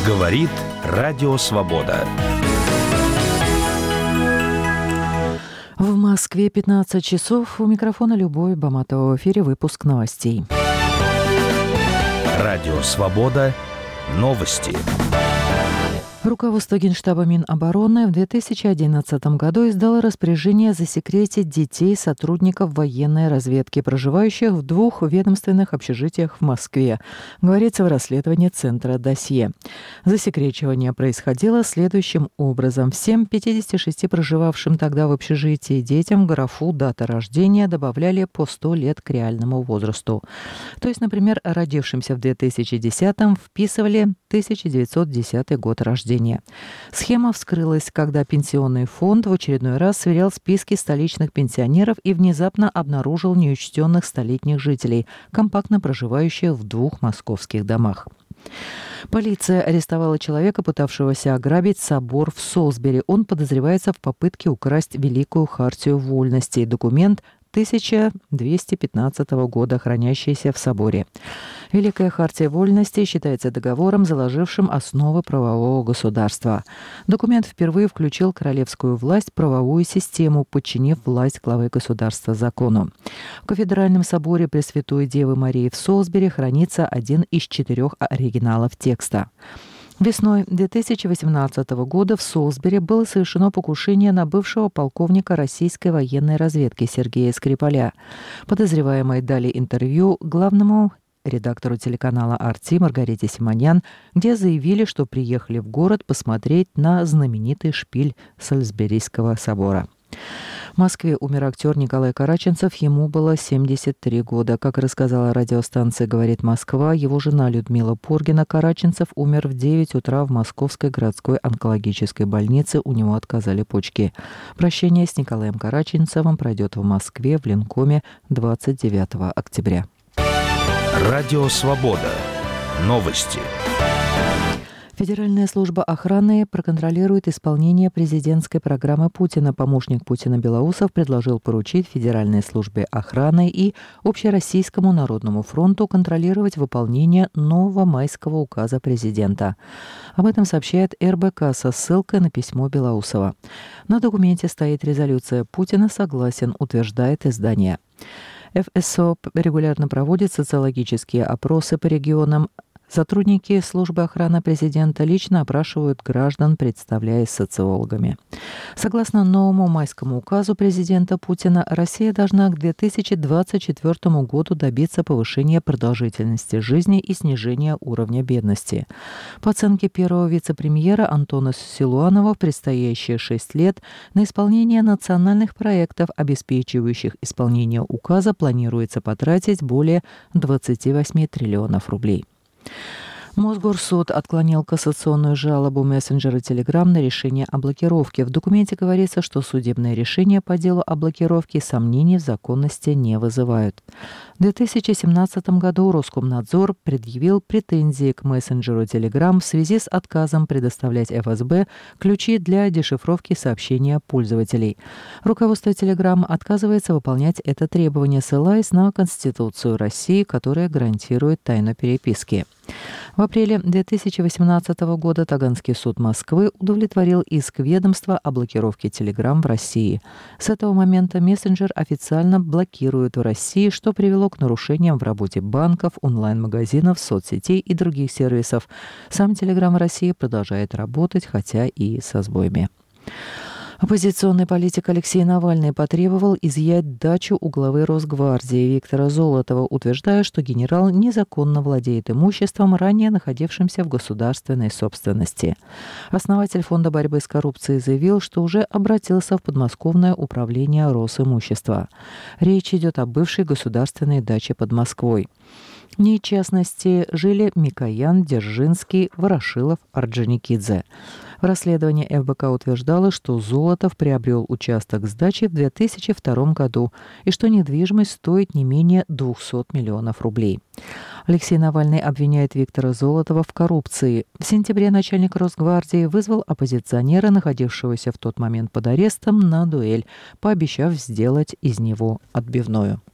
Говорит Радио Свобода. В Москве 15 часов. У микрофона Любовь Баматова. В эфире выпуск новостей. Радио Свобода. Новости. Руководство Генштаба Минобороны в 2011 году издало распоряжение засекретить детей сотрудников военной разведки, проживающих в 2 ведомственных общежитиях в Москве, говорится в расследовании Центра «Досье». Засекречивание происходило следующим образом. Всем 56 проживавшим тогда в общежитии детям в графу «Дата рождения» добавляли по 100 лет к реальному возрасту. То есть, например, родившимся в 2010-м вписывали 1910 год рождения. Схема вскрылась, когда Пенсионный фонд в очередной раз сверял списки столичных пенсионеров и внезапно обнаружил неучтенных столетних жителей, компактно проживающих в 2 московских домах. Полиция арестовала человека, пытавшегося ограбить собор в Солсбери. Он подозревается в попытке украсть Великую хартию вольностей, документ 1215 года, хранящийся в соборе. Великая хартия вольностей считается договором, заложившим основы правового государства. Документ впервые включил королевскую власть в правовую систему, подчинив власть главы государства закону. В Кафедральном соборе Пресвятой Девы Марии в Солсбери хранится один из 4 оригиналов текста. Весной 2018 года в Солсбери было совершено покушение на бывшего полковника российской военной разведки Сергея Скрипаля. Подозреваемые дали интервью главному редактору телеканала «Арти» Маргарите Симонян, где заявили, что приехали в город посмотреть на знаменитый шпиль Солсберийского собора. В Москве умер актер Николай Караченцев, ему было 73 года. Как рассказала радиостанция «Говорит Москва», его жена Людмила Поргина, Караченцев умер в 9 утра в Московской городской онкологической больнице, у него отказали почки. Прощение с Николаем Караченцевым пройдет в Москве в Ленкоме 29 октября. Радио Свобода. Новости. Федеральная служба охраны проконтролирует исполнение президентской программы Путина. Помощник Путина Белоусов предложил поручить Федеральной службе охраны и Общероссийскому народному фронту контролировать выполнение нового майского указа президента. Об этом сообщает РБК со ссылкой на письмо Белоусова. На документе стоит резолюция «Путина согласен», утверждает издание. ФСО регулярно проводит социологические опросы по регионам. Сотрудники службы охраны президента лично опрашивают граждан, представляясь социологами. Согласно новому майскому указу президента Путина, Россия должна к 2024 году добиться повышения продолжительности жизни и снижения уровня бедности. По оценке первого вице-премьера Антона Силуанова, в предстоящие 6 лет на исполнение национальных проектов, обеспечивающих исполнение указа, планируется потратить более 28 триллионов рублей. Мосгорсуд отклонил кассационную жалобу мессенджера Telegram на решение о блокировке. В документе говорится, что судебные решения по делу о блокировке сомнений в законности не вызывают. В 2017 году Роскомнадзор предъявил претензии к мессенджеру Telegram в связи с отказом предоставлять ФСБ ключи для дешифровки сообщения пользователей. Руководство Telegram отказывается выполнять это требование, ссылаясь на Конституцию России, которая гарантирует тайну переписки. В апреле 2018 года Таганский суд Москвы удовлетворил иск ведомства о блокировке Telegram в России. С этого момента мессенджер официально блокируют в России, что привело к нарушениям в работе банков, онлайн-магазинов, соцсетей и других сервисов. Сам Telegram в России продолжает работать, хотя и со сбоями. Оппозиционный политик Алексей Навальный потребовал изъять дачу у главы Росгвардии Виктора Золотова, утверждая, что генерал незаконно владеет имуществом, ранее находившимся в государственной собственности. Основатель Фонда борьбы с коррупцией заявил, что уже обратился в подмосковное управление Росимущества. Речь идет о бывшей государственной даче под Москвой. В ней, в частности, жили Микоян, Дзержинский, Ворошилов, Орджоникидзе. В расследовании ФБК утверждало, что Золотов приобрел участок с дачей в 2002 году и что недвижимость стоит не менее 200 миллионов рублей. Алексей Навальный обвиняет Виктора Золотова в коррупции. В сентябре начальник Росгвардии вызвал оппозиционера, находившегося в тот момент под арестом, на дуэль, пообещав сделать из него отбивную.